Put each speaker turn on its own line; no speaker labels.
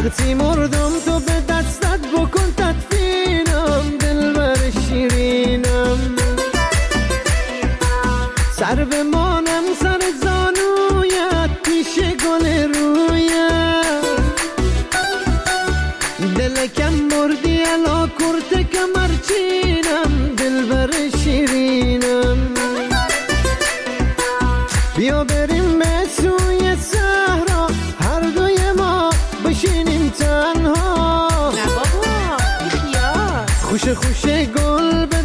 هرچی مردم تو به دستت بکن تدفینم، دلبر شیرینم. سر بمانم سر زانویت پیش گل رویت، دلکم مردی الا کرت کمرچینم، دلبر شیرینم. بیا بریم به سوی صحرا، هر دوی ما بشینیم تنها.
نه بابا بیخیال.
خوش خوش گل